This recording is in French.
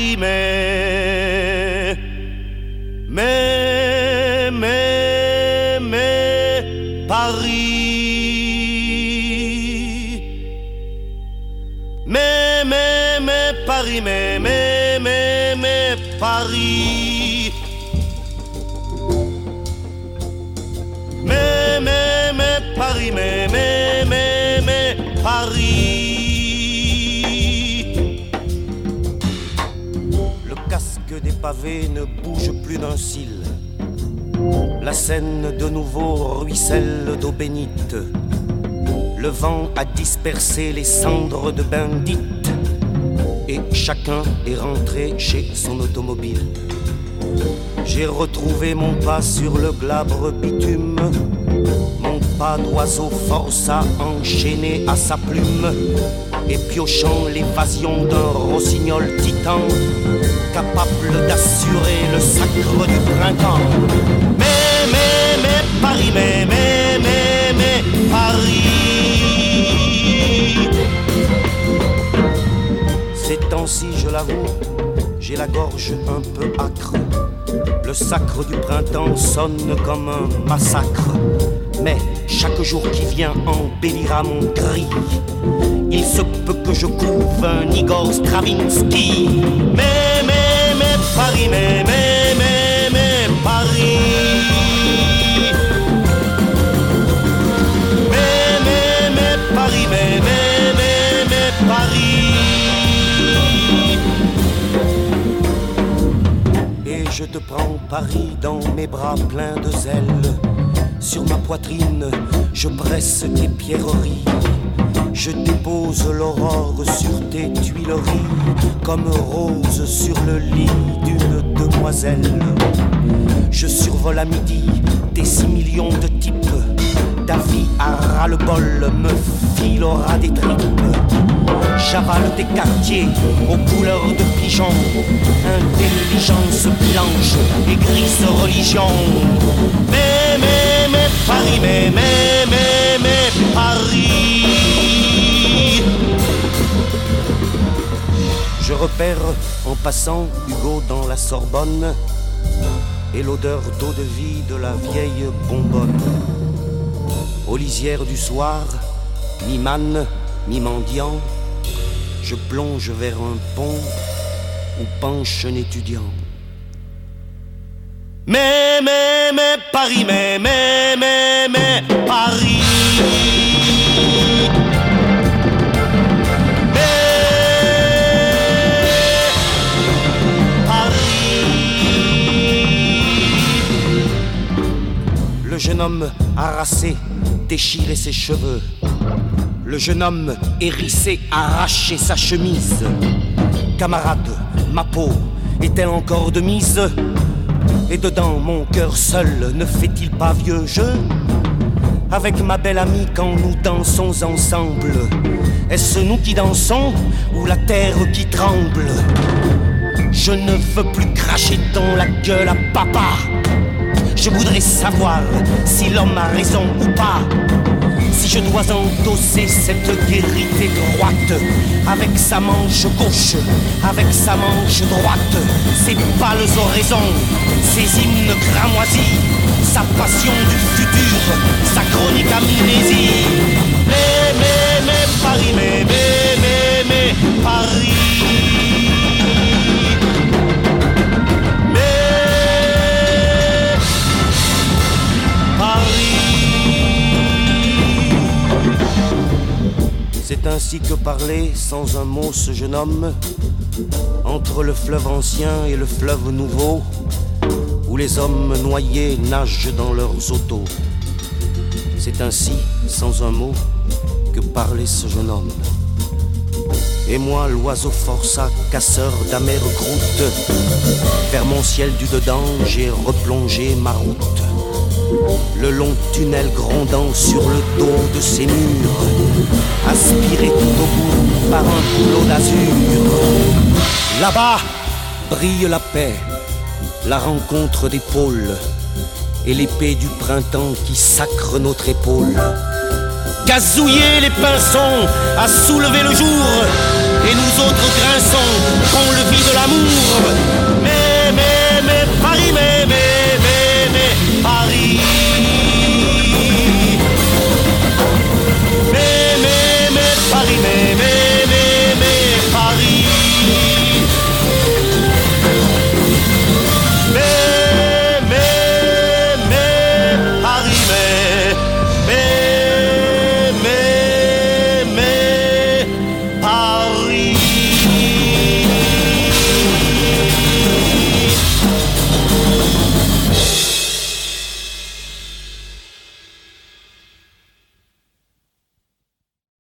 Paris, mais Paris, Paris, Paris, Paris, Paris. Le casque des pavés ne bouge plus d'un cil. La Seine de nouveau ruisselle d'eau bénite. Le vent a dispersé les cendres de Bendite. Et chacun est rentré chez son automobile. J'ai retrouvé mon pas sur le glabre bitume. Mon pas d'oiseau forçat enchaîné à sa plume, et piochant l'évasion d'un rossignol titan, capable d'assurer le sacre du printemps. Mais Paris, mais Paris. Ces temps-ci, je l'avoue, j'ai la gorge un peu âcre. Le sacre du printemps sonne comme un massacre. Mais chaque jour qui vient embellira mon cri. Il se peut que je couve un Igor Stravinsky. Mais Paris, mais Paris. Mais Paris, mais Paris. Et je te prends Paris dans mes bras pleins de zèle. Sur ma poitrine, je presse tes pierreries. Je dépose l'aurore sur tes tuileries, comme rose sur le lit d'une demoiselle. Je survole à midi tes 6 millions de types. Ta vie à ras-le-bol me filera des tripes. J'avale tes quartiers aux couleurs de pigeons. Intelligence blanche et grise religion. Mais Paris, mais Paris. Je repère en passant Hugo dans la Sorbonne et l'odeur d'eau de vie de la vieille bonbonne. Aux lisières du soir, mi-manne, mi-mendiant, je plonge vers un pont où penche un étudiant. Mais Paris, mais Paris. Le jeune homme harassé déchirait ses cheveux. Le jeune homme hérissé arrachait sa chemise. Camarade, ma peau est-elle encore de mise? Et dedans mon cœur seul ne fait-il pas vieux jeu? Avec ma belle amie quand nous dansons ensemble, est-ce nous qui dansons ou la terre qui tremble? Je ne veux plus cracher dans la gueule à papa. Je voudrais savoir si l'homme a raison ou pas. Si je dois endosser cette vérité droite, avec sa manche gauche, avec sa manche droite, ses pâles oraisons, ses hymnes cramoisis, sa passion du futur, sa chronique amnésie. Mais Paris, mais Paris. C'est ainsi que parlait sans un mot ce jeune homme, entre le fleuve ancien et le fleuve nouveau, où les hommes noyés nagent dans leurs autos. C'est ainsi, sans un mot, que parlait ce jeune homme. Et moi, l'oiseau forçat, casseur d'amères croûtes, vers mon ciel du dedans, j'ai replongé ma route. Le long tunnel grondant sur le dos de ces murs, aspiré tout au bout par un boulot d'azur. Là-bas brille la paix, la rencontre des pôles et l'épée du printemps qui sacre notre épaule. gazouiller les pinsons, à soulever le jour, et nous autres grinçons qu'on le vit de l'amour.